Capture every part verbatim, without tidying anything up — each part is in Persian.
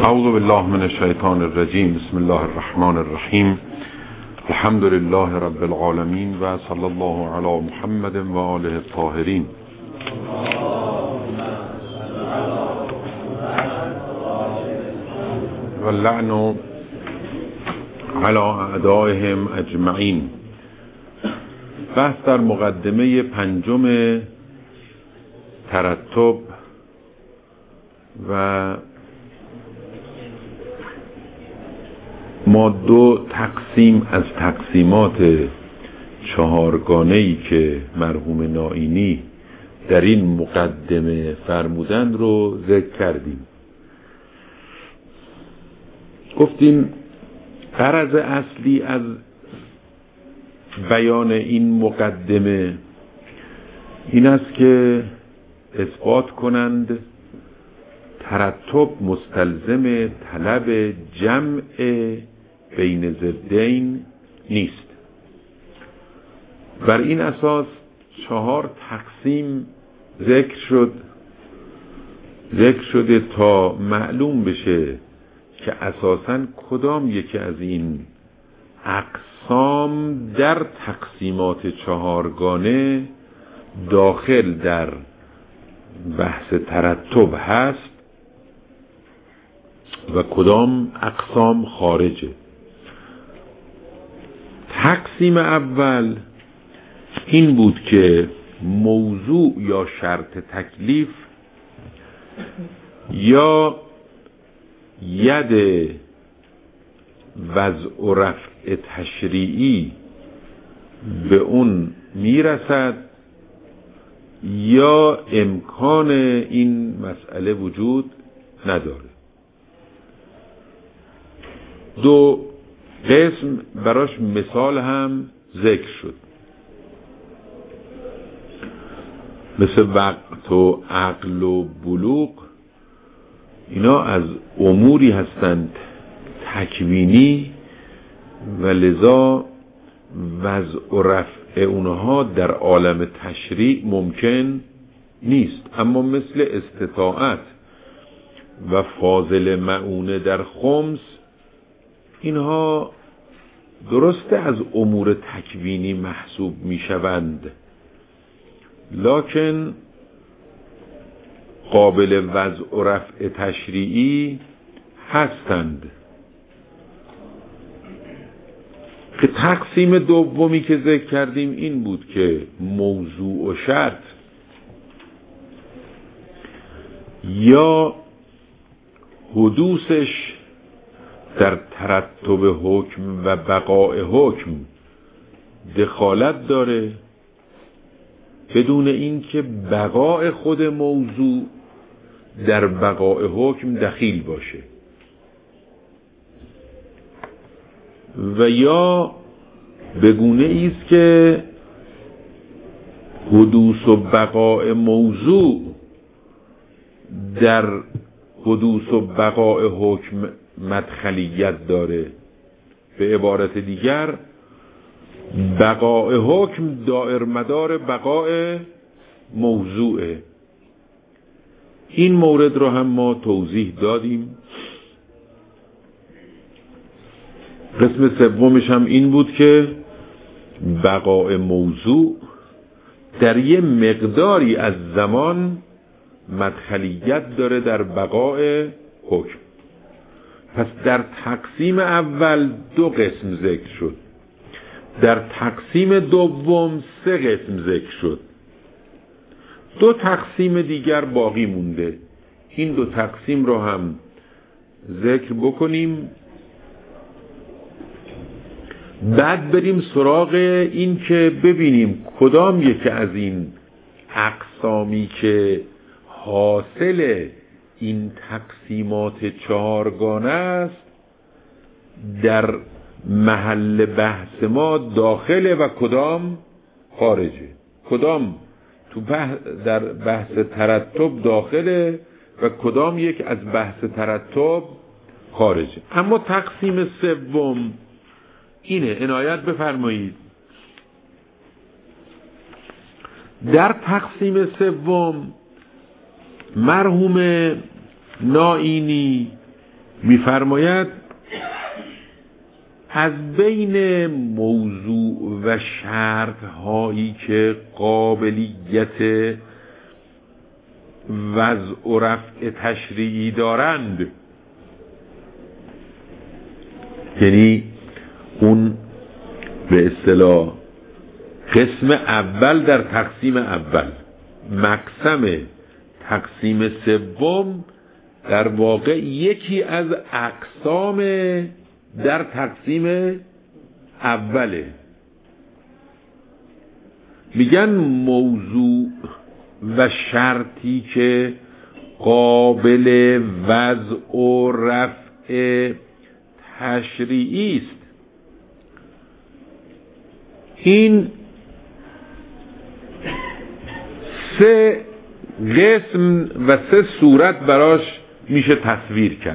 اعوذ بالله من الشیطان الرجیم. بسم الله الرحمن الرحیم. الحمد لله رب العالمین و صلی الله علی محمد و آله الطاهرین. و اللعن علی اعدائهم اجمعین. بحث در مقدمه پنجم ترتب و ما دو تقسیم از تقسیمات چهارگانه‌ای که مرحوم نائینی در این مقدمه فرمودند رو ذکر کردیم. گفتیم غرض اصلی از بیان این مقدمه این است که اثبات کنند ترتب مستلزم طلب جمع بین ضدین نیست. بر این اساس چهار تقسیم ذکر شد ذکر شده تا معلوم بشه که اساساً کدام یکی از این اقسام در تقسیمات چهارگانه داخل در بحث ترتب هست و کدام اقسام خارجه. تقسیم اول این بود که موضوع یا شرط تکلیف یا ید وضع و رفع تشریعی به اون میرسد یا امکان این مسئله وجود نداره. دو قسم براش مثال هم ذکر شد، مثل وقت و عقل و بلوغ. اینا از اموری هستند تکوینی و لذا وضع و رفع اونها در عالم تشریع ممکن نیست، اما مثل استطاعت و فاضل معونه در خمس اینها درسته از امور تکوینی محسوب می شوند، لکن قابل وضع و رفع تشریعی هستند. که تقسیم دومی که ذکر کردیم این بود که موضوع و شرط یا حدوثش در ترتب حکم و بقاء حکم دخالت داره بدون اینکه بقاء خود موضوع در بقاء حکم دخیل باشه، و یا بگونه ایست که حدوث و بقاء موضوع در حدوث و بقاء حکم مدخلیت داره. به عبارت دیگر بقاء حکم دائر مدار بقاء موضوعه. این مورد رو هم ما توضیح دادیم. قسم سومش هم این بود که بقاء موضوع در یه مقداری از زمان مدخلیت داره در بقاء حکم. پس در تقسیم اول دو قسم ذکر شد، در تقسیم دوم سه قسم ذکر شد، دو تقسیم دیگر باقی مونده. این دو تقسیم رو هم ذکر بکنیم، بعد بریم سراغ این که ببینیم کدام یکی از این اقسامی که حاصل این تقسیمات چهارگانه است در محل بحث ما داخله و کدام خارجه، کدام تو بحث در بحث ترتب داخله و کدام یک از بحث ترتب خارجه. اما تقسیم سوم اینه، عنایت بفرمایید. در تقسیم سوم مرحوم نائینی می‌فرماید از بین موضوع و شرط هایی که قابلیت وضع و رفع تشریعی دارند، یعنی اون به اصطلاح قسم اول در تقسیم اول، مقسم تقسیم سوم در واقع یکی از اقسام در تقسیم اوله. میگن موضوع و شرطی که قابل وضع و رفع تشریعی است، این سه قسم و سه صورت براش میشه تصویر کرد.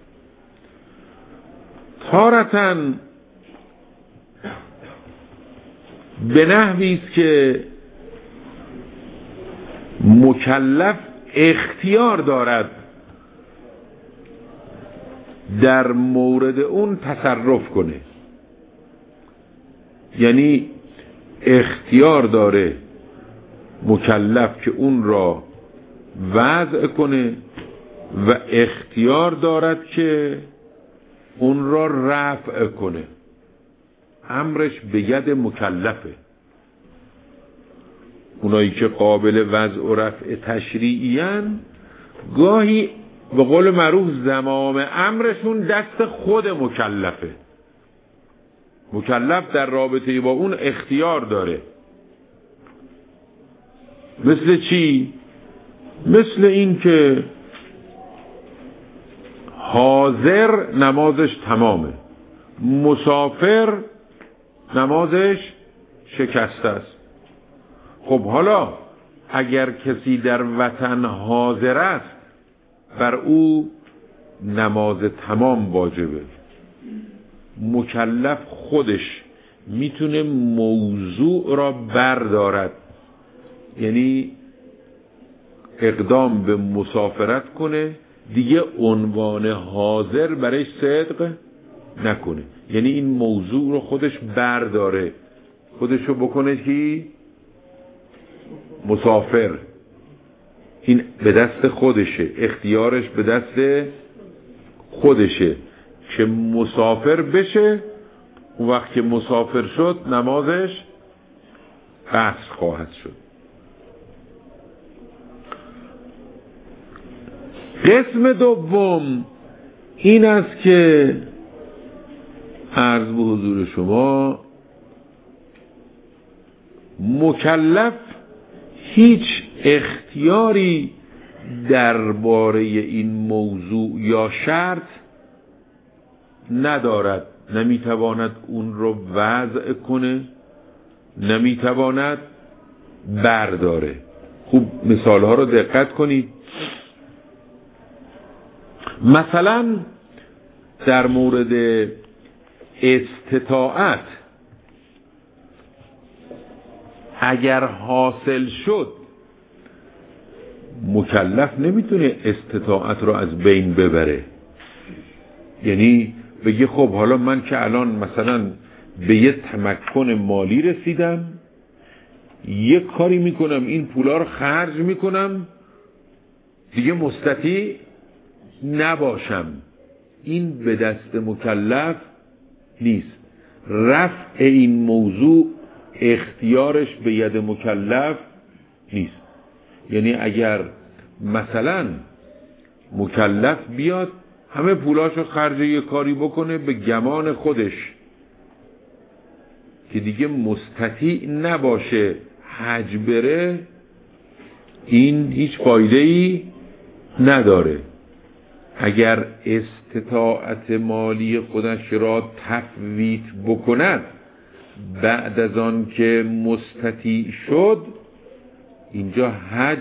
تارتاً به نحوی است که مکلف اختیار دارد در مورد اون تصرف کنه، یعنی اختیار داره مکلف که اون را وضع کنه و اختیار دارد که اون را رفع کنه. امرش به ید مکلفه. اونایی که قابل وضع و رفع تشریعی ان، گاهی به قول معروف زمام امرشون دست خود مکلفه. مکلف در رابطه با اون اختیار داره. مثل چی؟ مثل این که حاضر نمازش تمامه، مسافر نمازش شکسته است. خب حالا اگر کسی در وطن حاضر است، بر او نماز تمام واجبه. مکلف خودش میتونه موضوع را بردارد، یعنی اقدام به مسافرت کنه، دیگه عنوان حاضر برای صدق نکنه، یعنی این موضوع رو خودش برداره، خودش رو بکنه که مسافر. این به دست خودشه، اختیارش به دست خودشه که مسافر بشه. اون وقت که مسافر شد نمازش قصر خواهد شد. قسم دوم این است که عرض به حضور شما مکلف هیچ اختیاری درباره این موضوع یا شرط ندارد، نمیتواند اون رو وضع کنه، نمیتواند برداره. خوب مثال ها رو دقت کنید. مثلا در مورد استطاعت اگر حاصل شد، مکلف نمیتونه استطاعت رو از بین ببره. یعنی بگه خب حالا من که الان مثلا به یه تمکن مالی رسیدم، یه کاری میکنم، این پولا رو خرج میکنم، دیگه مستطیع نباشم. این به دست مکلف نیست. رفع این موضوع اختیارش به ید مکلف نیست. یعنی اگر مثلا مکلف بیاد همه پولاشو خرج یه کاری بکنه به گمان خودش که دیگه مستطیع نباشه حج بره، این هیچ فایده‌ای نداره. اگر استطاعت مالی خودش را تفویت بکند بعد از آن که مستطیع شد، اینجا حج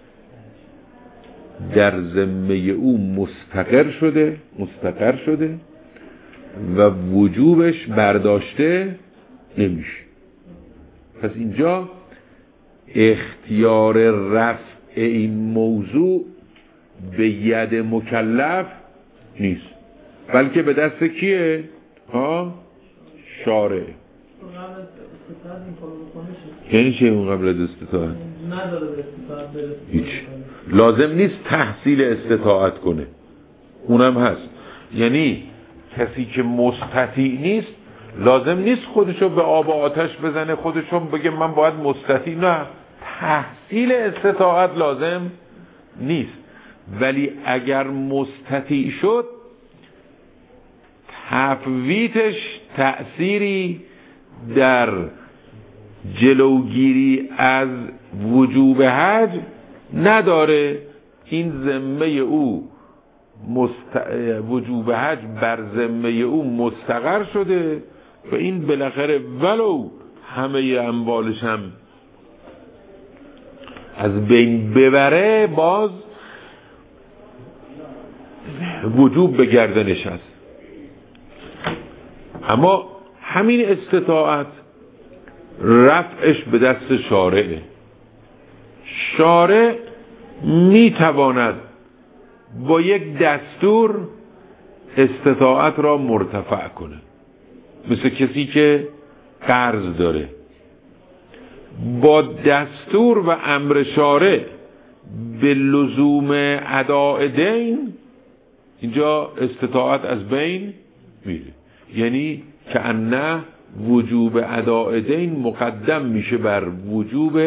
در ذمه او مستقر شده مستقر شده و وجوبش برداشته نمیشه. پس اینجا اختیار رفع این موضوع به ید مکلف نیست. بلکه به دست کیه؟ ها؟ شارع. یعنی چه اون قبل از استطاعت؟ نداره به استطاعت برسه. هیچ. لازم نیست تحصیل استطاعت کنه، اونم هست. یعنی کسی که مستطیع نیست لازم نیست خودشو به آب و آتش بزنه، خودشو بگه من باید مستطیع، نه، تحصیل استطاعت لازم نیست. ولی اگر مستطیع شد تفویتش تأثیری در جلوگیری از وجوب حج نداره. این ذمه او مست... وجوب حج بر ذمه او مستقر شده و این بالاخره ولو همه اموالش هم از بین ببره باز وجوب به گردنش هست. اما همین استطاعت رفعش به دست شارعه. شارع میتواند با یک دستور استطاعت را مرتفع کنه، مثل کسی که قرض داره با دستور و امر شارع به لزوم اداء دین اینجا استطاعت از بین میره. یعنی که انه وجوب اداء دین مقدم میشه بر وجوب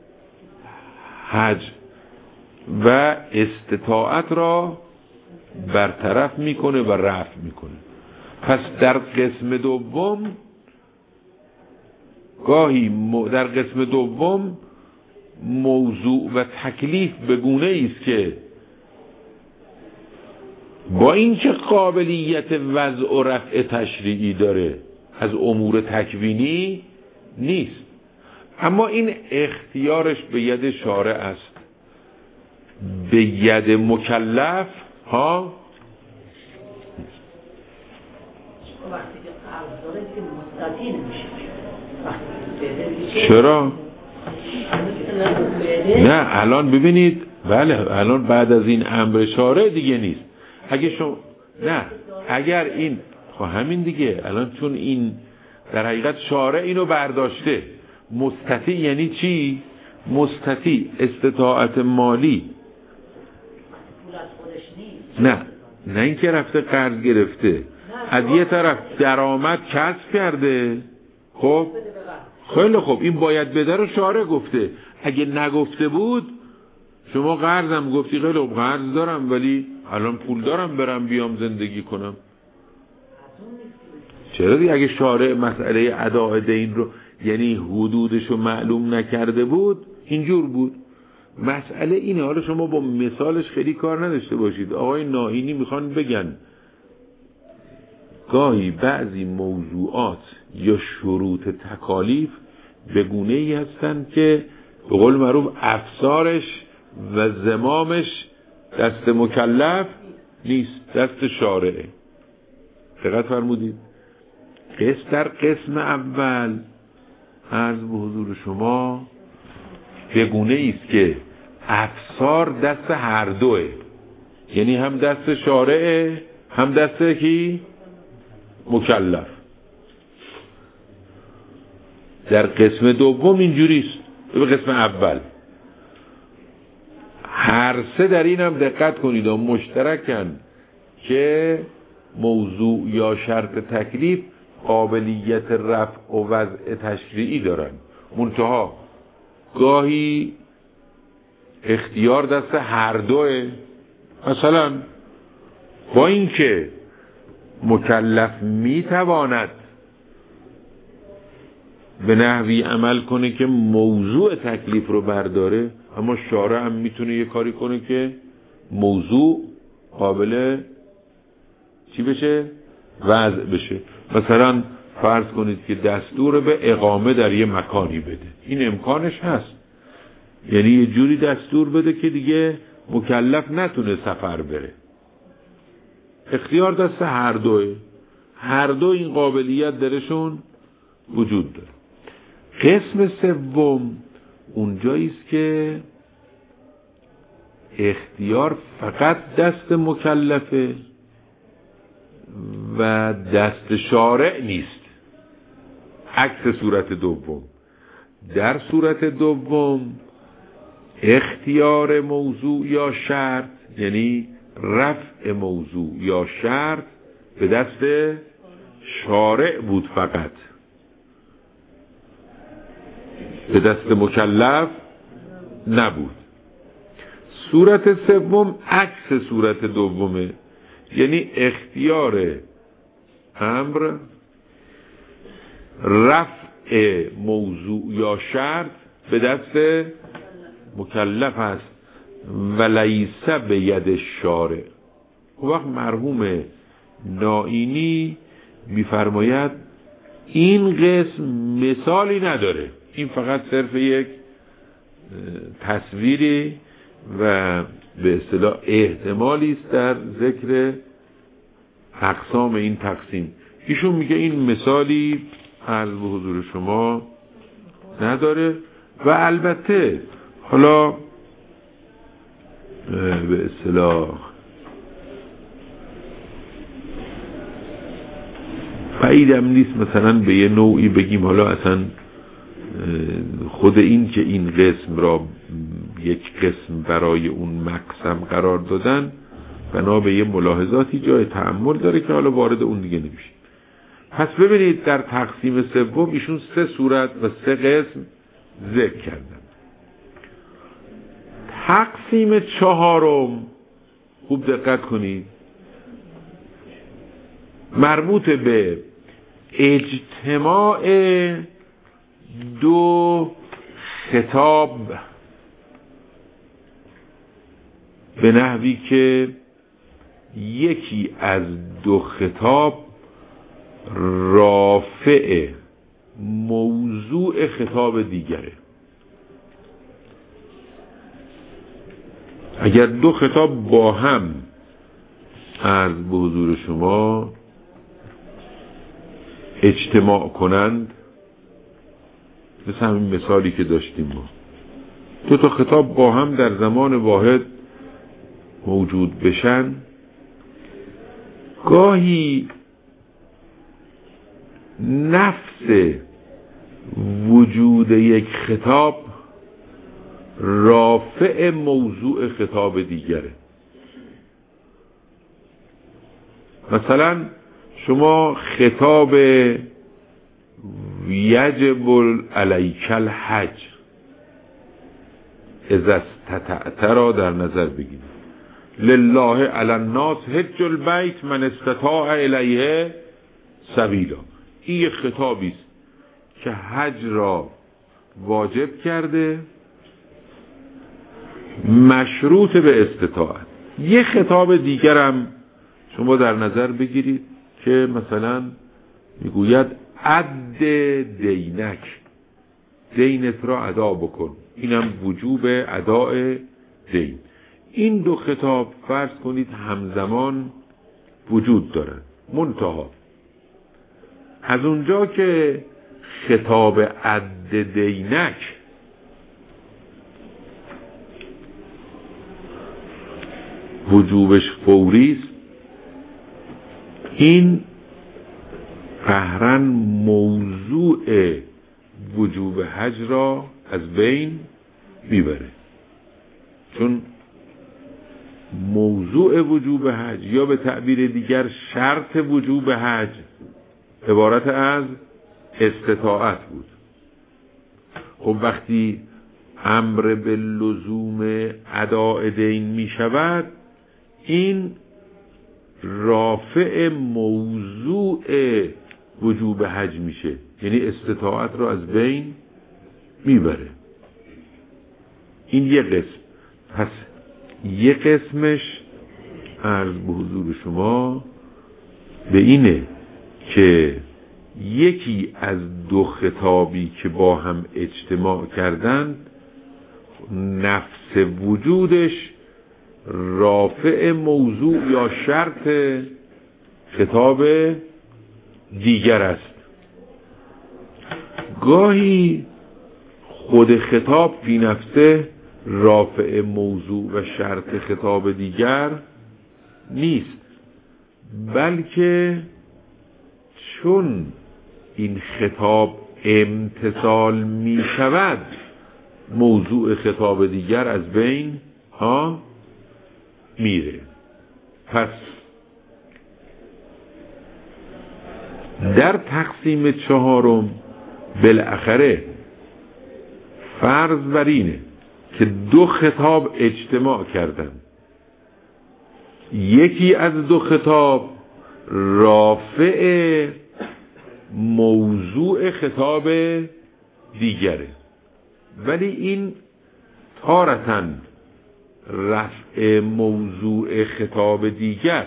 حج و استطاعت را برطرف میکنه و رفع میکنه. پس در قسم دوم گاهی در قسم دوم موضوع و تکلیف به گونه است که با اینکه قابلیت وضع و رفع تشریعی داره از امور تکوینی نیست، اما این اختیارش به ید شارع است، به ید مکلف ها. چرا؟ نه الان ببینید، بله الان بعد از این امر شارع دیگه نیست. اگه شما نه اگر این خب همین دیگه، الان چون این در حقیقت شارع اینو برداشته. مستطیع یعنی چی؟ مستطیع استطاعت مالی، نه نه اینکه رفته قرض گرفته، از یه طرف درآمد کسب کرده. خب خیلی خوب، این باید بده رو شارع گفته. اگه نگفته بود شما قرضم گفتی، خیلی خوب قرض دارم ولی الان پول دارم برم بیام زندگی کنم. چرا دیگه؟ اگه شارع مسئله اداء دین رو یعنی حدودش رو معلوم نکرده بود اینجور بود. مسئله اینه، حالا شما با مثالش خیلی کار نداشته باشید. آقای ناینی میخوان بگن گاهی بعضی موضوعات یا شروط تکالیف به گونه ای هستن که به قول معروف افسارش و زمامش دست مکلف نیست، دست شارعه. دقت فرمودید؟ قسم در قسم اول عرض به حضور شما به گونه ایست که افسار دست هر دوه، یعنی هم دست شارعه هم دست کی؟ مکلف. در قسم دوم اینجوریست. به قسم اول هر سه در این هم دقت کنید و مشترکن که موضوع یا شرط تکلیف قابلیت رفع و وضع تشریعی دارن، منتها گاهی اختیار دست هر دوه. مثلا با اینکه مکلف میتواند به نحوی عمل کنه که موضوع تکلیف رو برداره، اما شارع هم میتونه یه کاری کنه که موضوع قابل چی بشه؟ وضع بشه. مثلا فرض کنید که دستور به اقامه در یه مکانی بده، این امکانش هست، یعنی یه جوری دستور بده که دیگه مکلف نتونه سفر بره. اختیار دست هر دوه، هر دو این قابلیت درشون وجود داره. قسم سوم اونجاییست که اختیار فقط دست مکلفه و دست شارع نیست، عکس صورت دوم. در صورت دوم اختیار موضوع یا شرط، یعنی رفع موضوع یا شرط، به دست شارع بود فقط، به دست مکلف نبود. صورت سوم عکس صورت دومه، یعنی اختیار امر رفع موضوع یا شرط به دست مکلف است و لیس به ید شارع. وقت مرحوم نائینی میفرماید این قسم مثالی نداره، این فقط صرف یک تصویری و به اصطلاح احتمالی است در ذکر اقسام این تقسیم. ایشون میگه این مثالی عرض به حضور شما نداره و البته حالا به اصطلاح بعیدم نیست مثلا به یه نوعی بگیم حالا اصلا خود این که این قسم را یک قسم برای اون مقسم قرار دادن بنا به یه ملاحظاتی جای تأمل داره که حالا وارد اون دیگه نمیشه. پس ببینید در تقسیم سوم ایشون سه صورت و سه قسم ذکر کردن. تقسیم چهارم خوب دقت کنید، مربوط به اجتماع دو خطاب به نحوی که یکی از دو خطاب رافع موضوع خطاب دیگره. اگر دو خطاب با هم عرض به حضور شما اجتماع کنند، مثل همین مثالی که داشتیم ما، دو تا خطاب با هم در زمان واحد موجود بشن، گاهی نفس وجود یک خطاب رافع موضوع خطاب دیگره. مثلا شما خطاب یجب علیک الحج اذا استطعت را در نظر بگیرید. لله علی الناس حج البیت من استطاع الیه سبیلا. این یک خطابی است که حج را واجب کرده، مشروط به استطاعت. یک خطاب دیگر هم شما در نظر بگیرید که مثلا میگوید عد دینک، دینت را ادا بکن، اینم وجوب اداء دین. این دو خطاب فرض کنید همزمان وجود دارند، منتها از اونجا که خطاب عد دینک وجوبش فوری است، این قهرن موضوع وجوب حج را از بین میبره. چون موضوع وجوب حج یا به تعبیر دیگر شرط وجوب حج عبارت از استطاعت بود. خب وقتی امر به لزوم اداء دین می شود، این رافع موضوع وجوب حج میشه، یعنی استطاعت رو از بین میبره. این یه قسم. پس یه قسمش عرض به حضور شما به اینه که یکی از دو خطابی که با هم اجتماع کردند نفس وجودش رافع موضوع یا شرط خطاب دیگر است. گاهی خود خطاب فی نفسه رافع موضوع و شرط خطاب دیگر نیست، بلکه چون این خطاب امتثال می شود موضوع خطاب دیگر از بین ها میره. پس در تقسیم چهارم بالاخره فرض بر اینه که دو خطاب اجتماع کردن، یکی از دو خطاب رافع موضوع خطاب دیگره، ولی این تارةً رفع موضوع خطاب دیگر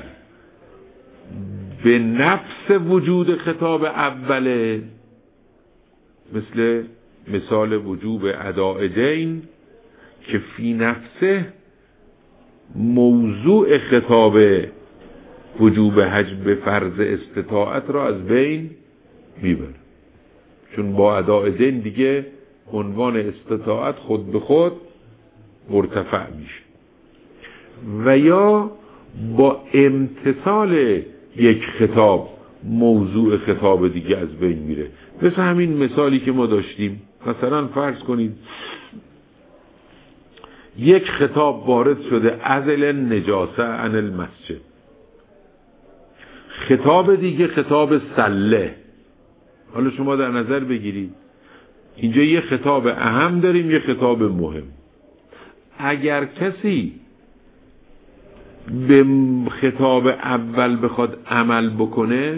به نفس وجود خطاب اوله، مثل مثال وجوب اداء دین که فی نفسه موضوع خطاب وجوب حجب فرض استطاعت را از بین میبره، چون با اداء دین دیگه عنوان استطاعت خود به خود مرتفع میشه. و یا با امتثال یک خطاب موضوع خطاب دیگه از بین میره، مثل همین مثالی که ما داشتیم. مثلا فرض کنید یک خطاب وارد شده ازل نجاسه عن المسجد، خطاب دیگه خطاب سله. حالا شما در نظر بگیرید اینجا یه خطاب اهم داریم، یه خطاب مهم. اگر کسی به خطاب اول بخواد عمل بکنه،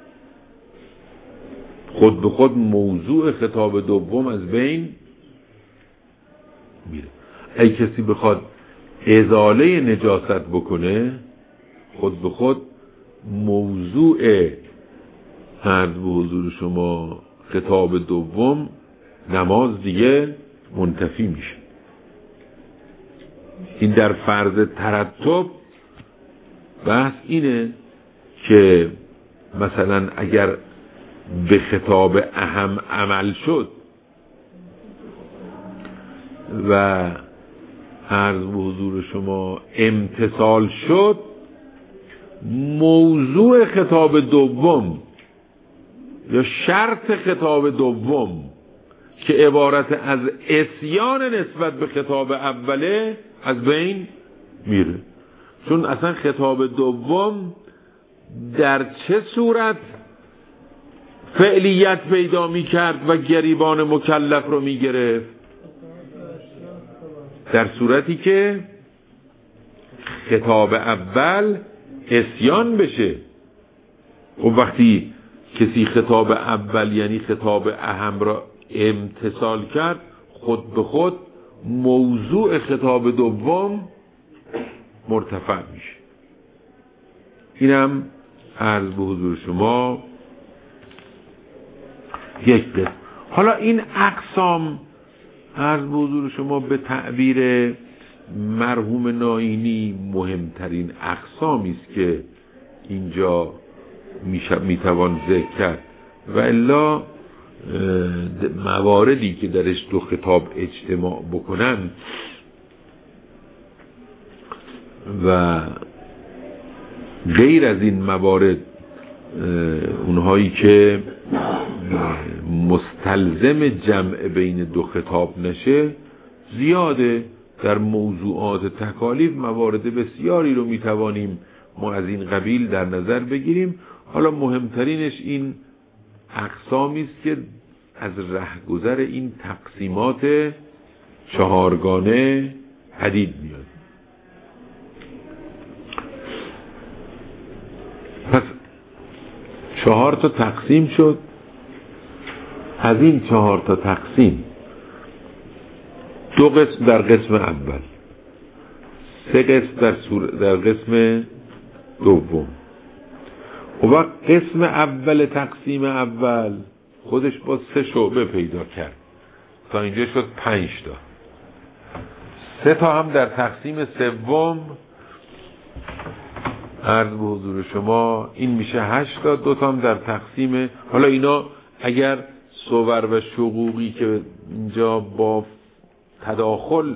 خود به خود موضوع خطاب دوم از بین میره. اگه کسی بخواد ازاله نجاست بکنه، خود به خود موضوع عرض به حضور شما خطاب دوم نماز دیگه منتفی میشه. این در فرض ترتب بحث اینه که مثلا اگر به خطاب اهم عمل شد و عرض به حضور شما امتثال شد، موضوع خطاب دوم یا شرط خطاب دوم که عبارت از عصیان نسبت به خطاب اوله از بین میره. چون اصلا خطاب دوم در چه صورت فعلیت پیدا می کرد و گریبان مکلف رو می گرفت؟ در صورتی که خطاب اول عصیان بشه. و وقتی کسی خطاب اول یعنی خطاب اهم را امتثال کرد، خود به خود موضوع خطاب دوم مرتفع میشه. اینم عرض به حضور شما یک قسم. حالا این اقسام عرض به حضور شما به تعبیر مرحوم نائینی مهمترین اقسامی است که اینجا میتوان ذکر کرد، و الا مواردی که درش دو خطاب اجتماع بکنن و غیر از این موارد اونهایی که مستلزم جمع بین دو خطاب نشه زیاده. در موضوعات تکالیف موارد بسیاری رو میتوانیم ما از این قبیل در نظر بگیریم. حالا مهمترینش این اقسامی است که از رهگذر این تقسیمات چهارگانه پدید میاد. پس چهار تا تقسیم شد. از این چهار تا تقسیم دو قسم در قسم اول، سه قسم در, در قسم دوم. و وقت قسم اول تقسیم اول خودش با سه شعبه پیدا کرد، تا اینجا شد پنج تا. سه تا هم در تقسیم سوم عرض به حضور شما این میشه هشت تا. دو تا هم در تقسیم، حالا اینا اگر صور و شقوقی که اینجا با تداخل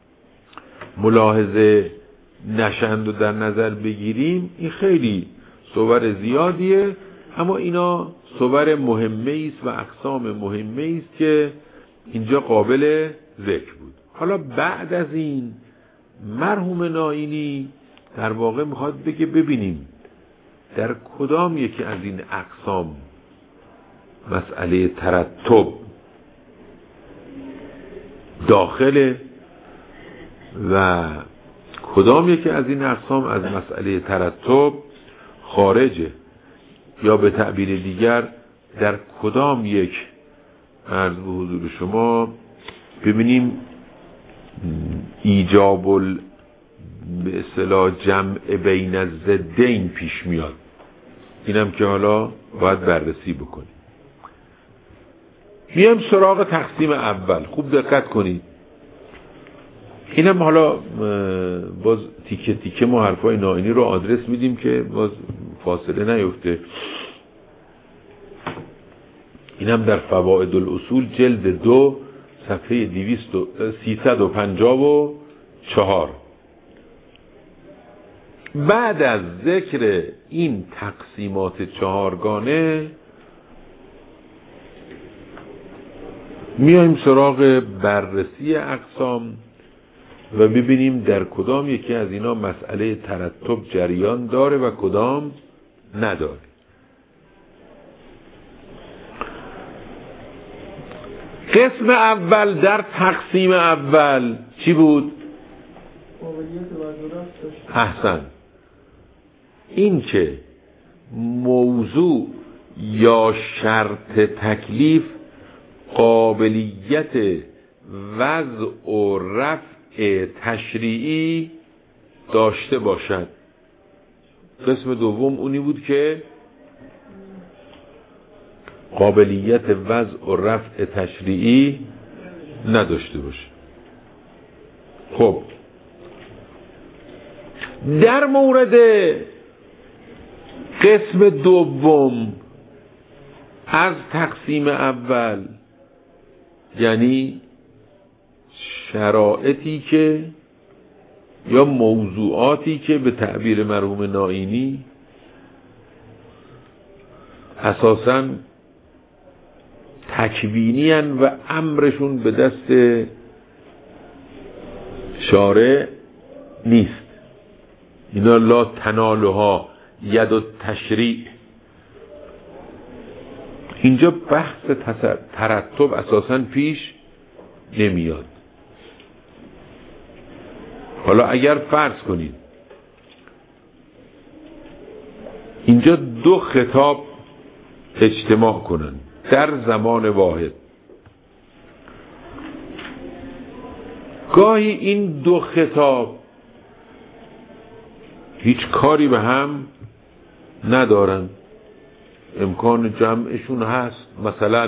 ملاحظه نشند و در نظر بگیریم، این خیلی صور زیادیه، اما اینا صور مهمه است و اقسام مهمه است که اینجا قابل ذکر بود. حالا بعد از این مرحوم نائینی در واقع میخواد بگه ببینیم در کدام یکی از این اقسام مسئله ترتب داخله و کدام یکی از این اقسام از مسئله ترتب خارجه، یا به تعبیر دیگر در کدام یک عرض به حضور شما ببینیم ایجاب ال به اصطلاح جمع بین الضدین پیش میاد. اینم که حالا باید بررسی بکنیم. میام سراغ تقسیم اول. خوب دقت کنید. اینم حالا باز تیکه تیکه ما حرفای نائینی رو آدرس میدیم که باز فاصله نیفته. اینم در فوائد الاصول جلد دو صفحه سیصد و پنجاه و چهار. بعد از ذکر این تقسیمات چهارگانه میایم سراغ بررسی اقسام و ببینیم در کدام یکی از اینا مسئله ترتب جریان داره و کدام نداره. قسم اول در تقسیم اول چی بود؟ احسن. این که موضوع یا شرط تکلیف قابلیت وضع و رفع تشریعی داشته باشد. قسم دوم اونی بود که قابلیت وضع و رفع تشریعی نداشته باشه. خب در مورد قسم دوم از تقسیم اول، یعنی شرایطی که یا موضوعاتی که به تعبیر مرحوم نائینی اساساً تکوینی هن و امرشون به دست شارع نیست. اینا لا تنالها ید و تشریع. اینجا بحث ترتب اساساً پیش نمیاد. حالا اگر فرض کنید اینجا دو خطاب اجتماع کنن در زمان واحد، گاهی این دو خطاب هیچ کاری به هم ندارن، امکان جمعشون هست. مثلا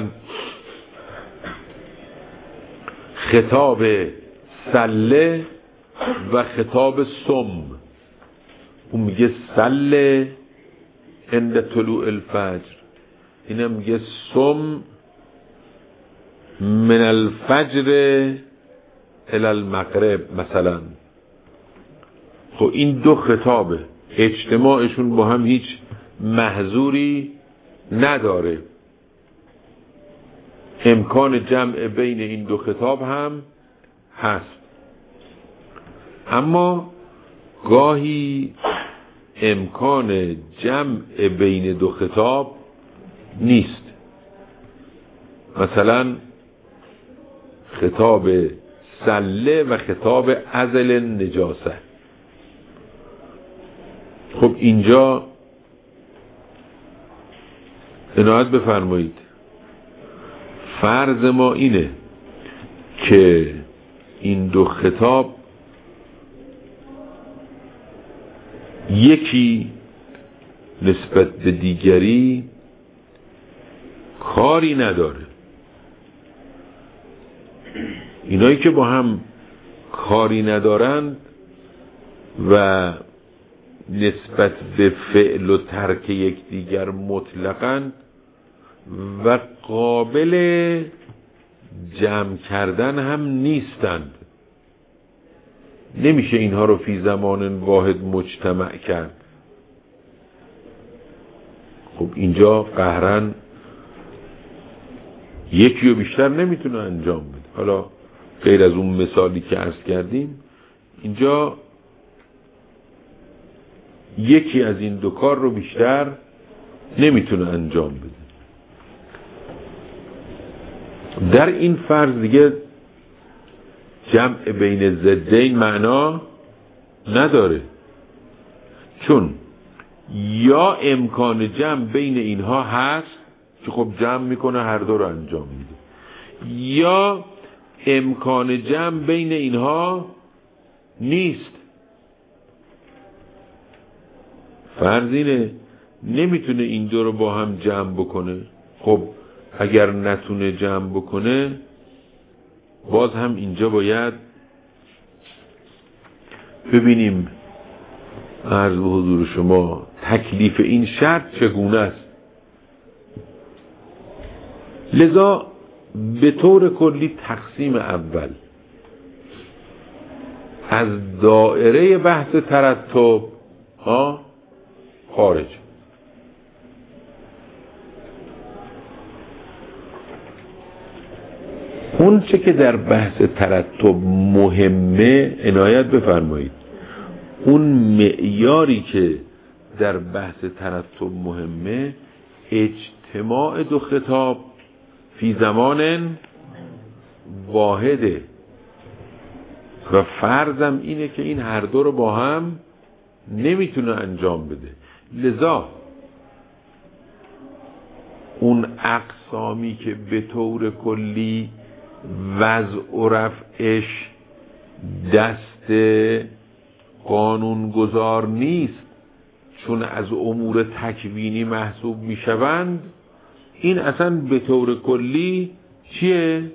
خطاب سله و خطاب سم. اون میگه سله عند طلوع الفجر، اینم میگه سم من الفجر الی المغرب مثلا. خب این دو خطابه، اجتماعشون با هم هیچ محظوری نداره، امکان جمع بین این دو خطاب هم هست. اما گاهی امکان جمع بین دو خطاب نیست. مثلا خطاب سله و خطاب ازل نجاسه. خب اینجا عنایت بفرمایید، فرض ما اینه که این دو خطاب یکی نسبت به دیگری کاری نداره. اینایی که با هم کاری ندارند و نسبت به فعل و ترک یکدیگر مطلقاً و قابل جمع کردن هم نیستند. نمیشه اینها رو فی زمان واحد مجتمع کرد. اینجا قهرن یکی و بیشتر نمیتونه انجام بده. حالا غیر از اون مثالی که عرض کردیم، اینجا یکی از این دو کار رو بیشتر نمیتونه انجام بده. در این فرض دیگه جمع بین ضدین معنا نداره، چون یا امکان جمع بین اینها هست که خب جمع میکنه هر دو رو انجام میده، یا امکان جمع بین اینها نیست. فرض اینه نمیتونه این دو رو با هم جمع بکنه. خب اگر نتونه جمع بکنه، باز هم اینجا باید ببینیم عرض به حضور شما تکلیف این شرط چگونه است. لذا به طور کلی تقسیم اول از دائره بحث ترتب ها خارج. اون چه که در بحث ترتب مهمه عنایت بفرمایید. اون معیاری که در بحث ترتب مهمه اجتماع دو خطاب فی زمان واحده و فرضم اینه که این هر دو رو با هم نمیتونه انجام بده. لذا اون اقسامی که به طور کلی وضع و رفعش دست قانونگذار نیست، چون از امور تکوینی محسوب میشوند، این اصلا به طور کلی چیه؟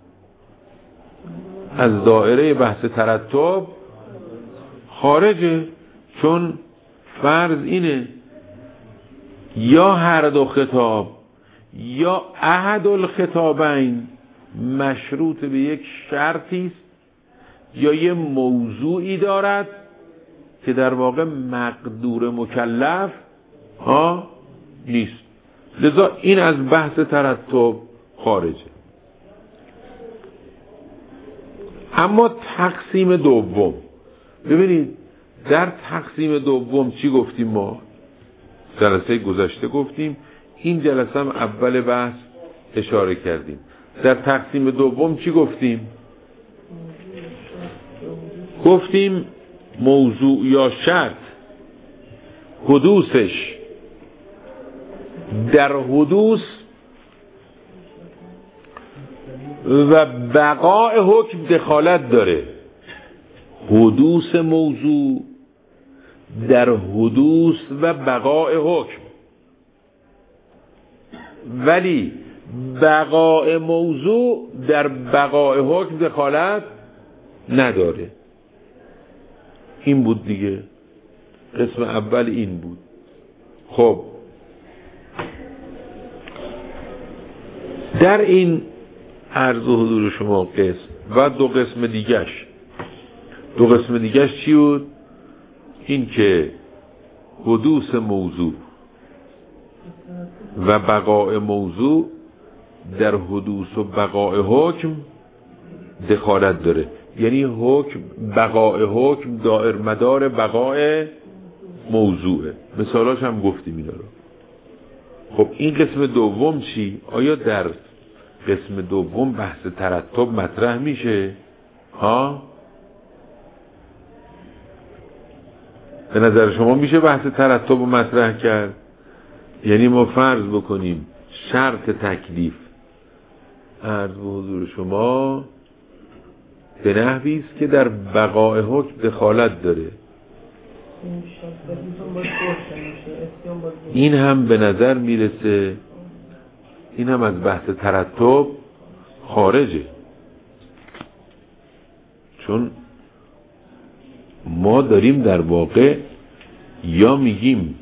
از دائره بحث ترتب خارجه. چون فرض اینه یا هر دو خطاب یا احد الخطابین مشروط به یک شرطی است یا یه موضوعی دارد که در واقع مقدور مکلف ها نیست. لذا این از بحث ترتب خارجه. اما تقسیم دوم، ببینید در تقسیم دوم چی گفتیم؟ ما جلسه گذشته گفتیم، این جلسه هم اول بحث اشاره کردیم. در تقسیم دوم چی گفتیم؟ گفتیم موضوع یا شرط حدوثش در حدوث و بقای حکم دخالت داره. حدوث موضوع در حدوث و بقای حکم، ولی بقای موضوع در بقای حکم دخالت نداره. این بود دیگه، قسم اول این بود. خب در این عرض و حضور شما قسم و دو قسم دیگش دو قسم دیگش چی بود؟ این که حدوث موضوع و بقای موضوع در حدوث و بقای حکم دخالت داره. یعنی حکم بقای حکم دائر مدار بقای موضوعه. مثالاش هم گفتیم اینا رو. خب این قسم دوم چی؟ آیا در قسم دوم بحث ترتب مطرح میشه؟ ها؟ به نظر شما میشه بحث ترتب رو مطرح کرد؟ یعنی ما فرض بکنیم شرط تکلیف عرض به حضور شما به نحوی است که در بقای حکم دخالت داره. این هم به نظر میرسه این هم از بحث ترتب خارجه، چون ما داریم در واقع یا میگیم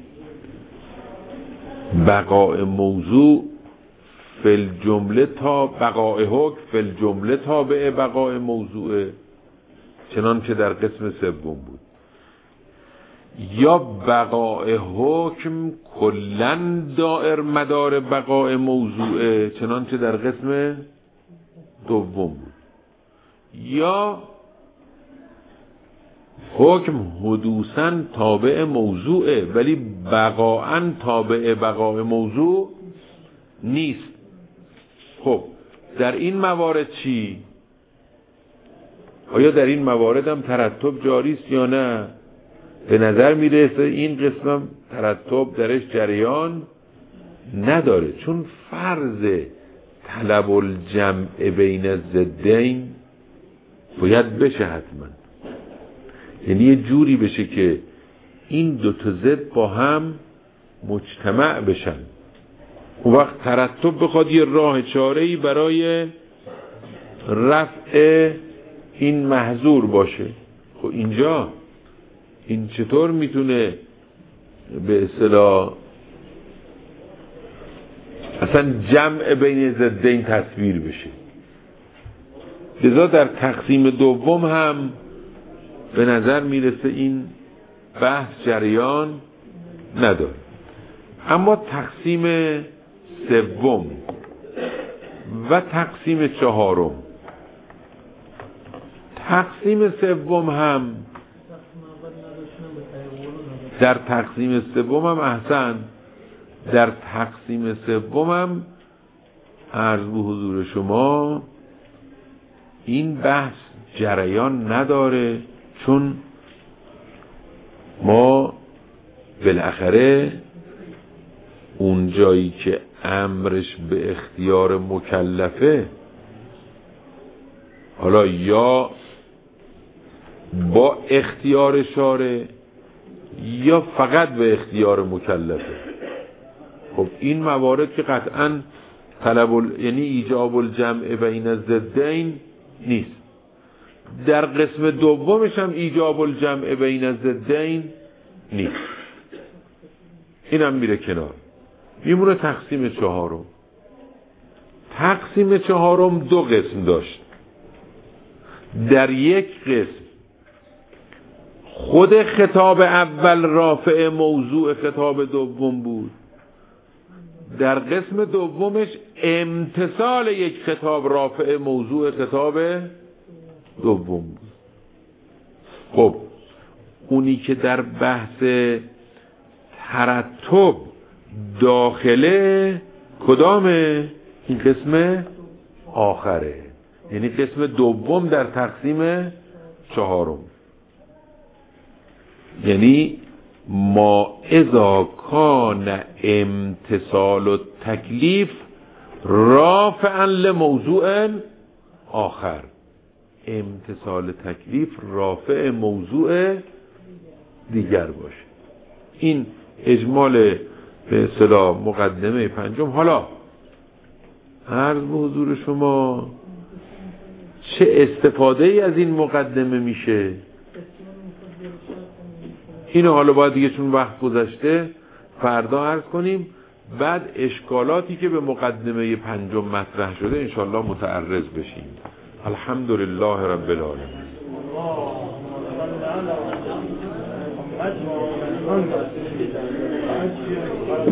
بقای موضوع فل جمله تا بقای حکم فل جمله تابع بقای موضوع، چنان که در قسم سوم بود، یا بقاء حکم کلن دائر مدار بقاء موضوعه چنانچه در قسم دوم بود، یا حکم حدوثاً تابع موضوعه ولی بقاءً تابع بقاء موضوع نیست. خب در این موارد چی؟ آیا در این موارد هم ترتب جاری است یا نه؟ به نظر میرسه این قسم ترتب درش جریان نداره، چون فرض طلب الجمع بین الضدین باید بشه حتما، یعنی یه جوری بشه که این دو تا ضد با هم مجتمع بشن. اون وقت ترتب بخواد یه راه چاره‌ای برای رفع این محظور باشه. خب اینجا این چطور میتونه به اصطلاح اصلا جمع بین ضدین تصویر بشه؟ لذا در تقسیم دوم هم به نظر میرسه این بحث جریان نداره. اما تقسیم سوم و تقسیم چهارم، تقسیم سوم هم در تقسیم سوم هم احسن در تقسیم سوم هم عرض به حضور شما این بحث جریان نداره، چون ما بالاخره اون جایی که امرش به اختیار مکلفه، حالا یا با اختیار شارع یا فقط به اختیار مکلفه. خب این موارد که قطعاً طلب ال... یعنی ایجاب الجمع بین الضدین نیست. در قسم دومش هم ایجاب الجمع بین الضدین نیست. اینم میره کنار. میمونه تقسیم چهارم. تقسیم چهارم دو قسم داشت. در یک قسم خود خطاب اول رافع موضوع خطاب دوم بود، در قسم دومش امتثال یک خطاب رافع موضوع خطاب دوم بود. خب اونی که در بحث ترتب داخله کدامه؟ این قسم آخره، یعنی قسم دوم در تقسیم چهارم، یعنی ما اذا کان امتثال التکلیف رافعا لموضوع آخر، امتثال تکلیف رافع موضوع دیگر باشه. این اجمال به اصطلاح مقدمه پنجم. حالا عرض به حضور شما چه استفاده ای از این مقدمه میشه؟ اینو حالا باید دیگه چون وقت گذشته فردا عرض کنیم، بعد اشکالاتی که به مقدمه پنجم مطرح شده انشالله متعرض بشیم. الحمدلله رب العالمین.